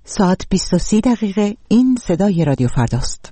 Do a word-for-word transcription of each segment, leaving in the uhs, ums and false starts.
ساعت بیست و سه دقیقه. این صدای رادیو فرداست.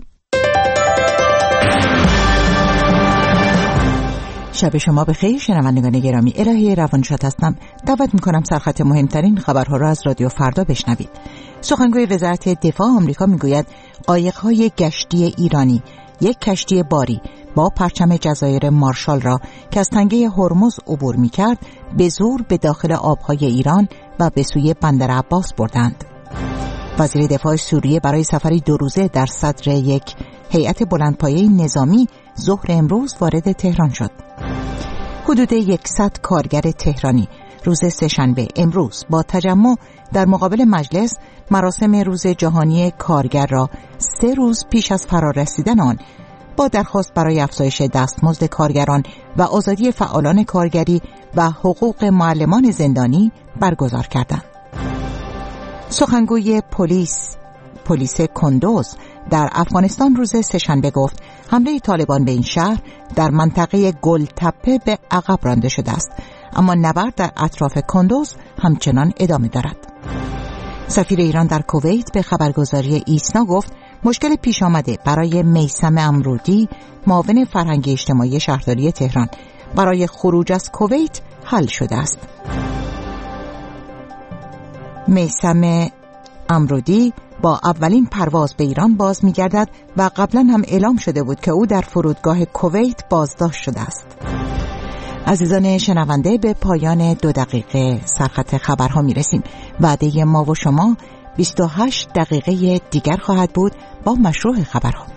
شب شما بخیر شنوندگان گرامی. الهی روانشاد هستم. دعوت میکنم سرخط مهمترین خبرها را از رادیو فردا بشنوید. سخنگوی وزارت دفاع آمریکا میگوید قایق‌های گشتی ایرانی یک کشتی باری با پرچم جزایر مارشال را که از تنگه هرمز عبور میکرد به زور به داخل آبهای ایران و به سوی بندر عباس بردند. وزیر دفاع سوریه برای سفری دو روزه در صدر یک هیئت بلندپایه نظامی ظهر امروز وارد تهران شد. حدود صد کارگر تهرانی روز سه‌شنبه امروز با تجمع در مقابل مجلس مراسم روز جهانی کارگر را سه روز پیش از فرارسیدن آن با درخواست برای افزایش دستمزد کارگران و آزادی فعالان کارگری و حقوق معلمان زندانی برگزار کردند. سخنگوی پلیس پلیس کندوز در افغانستان روز سه‌شنبه گفت حمله طالبان به این شهر در منطقه گلتپه به عقب رانده شده است، اما نبرد در اطراف کندوز همچنان ادامه دارد. سفیر ایران در کویت به خبرگزاری ایسنا گفت مشکل پیش آمده برای میثم امرودی معاون فرهنگی اجتماعی شهرداری تهران برای خروج از کویت حل شده است. میثم امرودی با اولین پرواز به ایران باز می‌گردد و قبلا هم اعلام شده بود که او در فرودگاه کویت بازداشت شده است. عزیزان شنونده، به پایان دو دقیقه سرخط خبرها میرسیم. وعده ما و شما بیست و هشت دقیقه دیگر خواهد بود با مشروع خبرها.